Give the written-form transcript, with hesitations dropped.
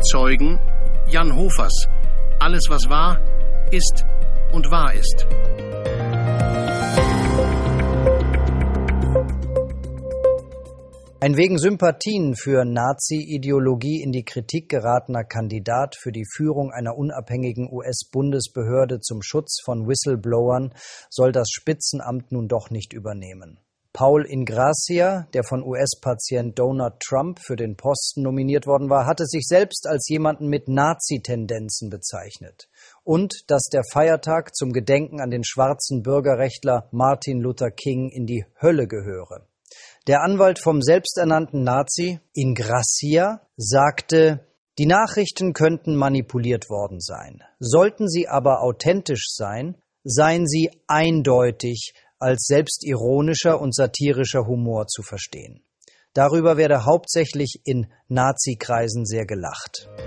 Zeugen Jan Hofers. Alles, was war, ist und wahr ist. Ein wegen Sympathien für Nazi-Ideologie in die Kritik geratener Kandidat für die Führung einer unabhängigen US-Bundesbehörde zum Schutz von Whistleblowern soll das Spitzenamt nun doch nicht übernehmen. Paul Ingrassia, der von US-Patient Donald Trump für den Posten nominiert worden war, hatte sich selbst als jemanden mit Nazi-Tendenzen bezeichnet. Und dass der Feiertag zum Gedenken an den schwarzen Bürgerrechtler Martin Luther King in die Hölle gehöre. Der Anwalt vom selbsternannten Nazi, Ingrassia, sagte, die Nachrichten könnten manipuliert worden sein. Sollten sie aber authentisch sein, seien sie eindeutig als selbstironischer und satirischer Humor zu verstehen. Darüber werde hauptsächlich in Nazi-Kreisen sehr gelacht.